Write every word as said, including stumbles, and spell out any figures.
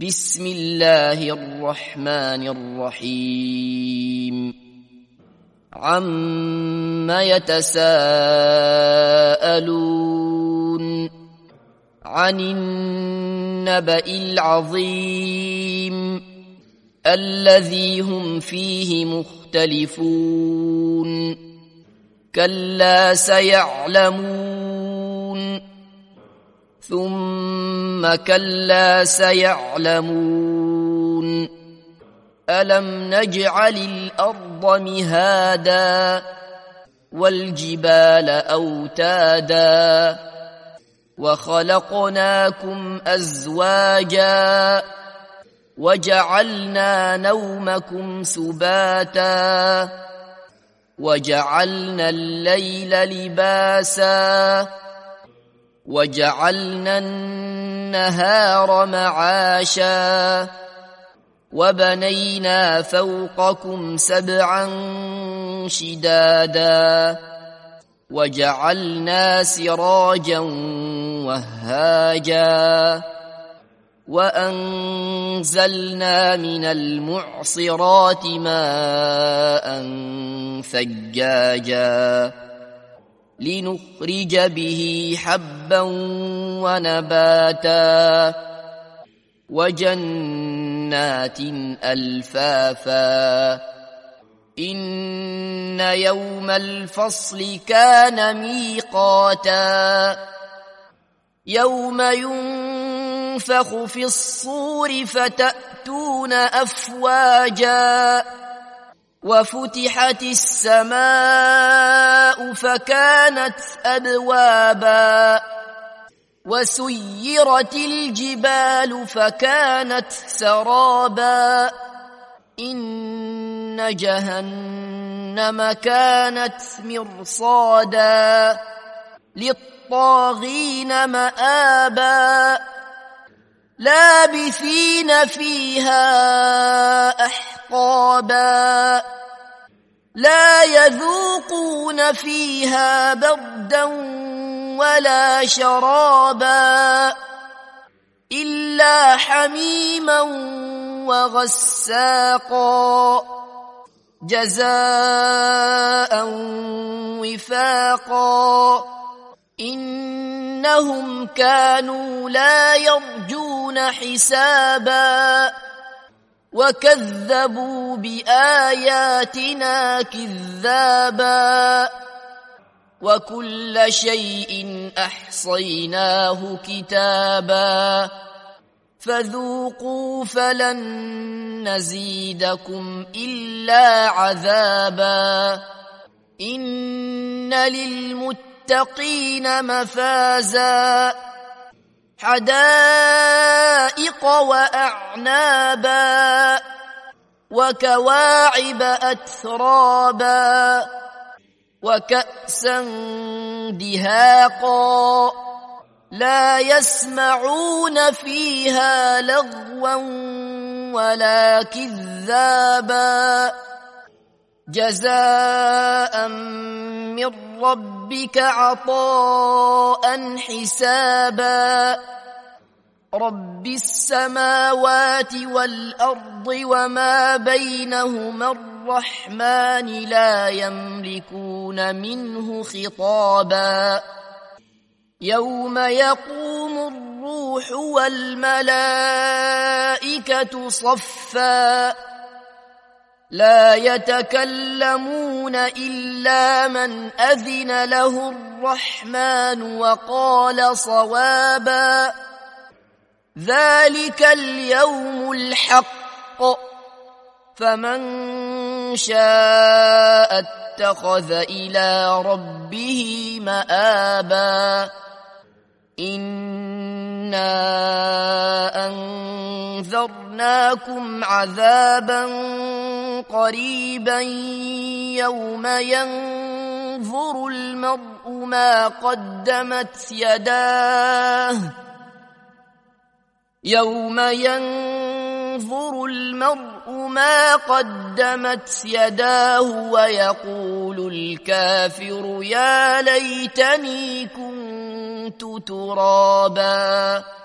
بسم الله الرحمن الرحيم عم يتساءلون عن النبأ العظيم الذي هم فيه مختلفون كلا سيعلمون ثم كلا سيعلمون ألم نجعل الأرض مهادا والجبال أوتادا وخلقناكم أزواجا وجعلنا نومكم سباتا وجعلنا الليل لباسا وجعلنا النهار معاشا وبنينا فوقكم سبعا شدادا وجعلنا سراجا وهاجا وأنزلنا من المعصرات ماء ثجاجا لنخرج به حبا ونباتا وجنات ألفافا إن يوم الفصل كان ميقاتا يوم ينفخ في الصور فتأتون أفواجا وفتحت السماء فكانت أبوابا وسيرت الجبال فكانت سرابا إن جهنم كانت مرصادا للطاغين مآبا لابثين فيها أحقابا لا يذوقون فيها بردا ولا شرابا إلا حميما وغساقا جزاء وفاقا إنهم كانوا لا يرجون حسابا وكذبوا بآياتنا كذابا وكل شيء أحصيناه كتابا فذوقوا فلن نزيدكم إلا عذابا إن للمتقين مفازا حدائق وأعنابا وكواعب أترابا وكأسا دهاقا لا يسمعون فيها لغوا ولا كذابا جزاء من ربك عطاء حسابا رب السماوات والأرض وما بينهما الرحمن لا يملكون منه خطابا يوم يقوم الروح والملائكة صفا لا يتكلمون إلا من أذن له الرحمن وقال صوابا ذلك اليوم الحق فمن شاء اتخذ إلى ربه مآبا إنا أنذرناكم عذابا قريبا يوم ينظر المرء ما قدمت يداه يوم ينظر المرء ما قدمت يداه ويقول الكافر يا ليتني كنت ترابا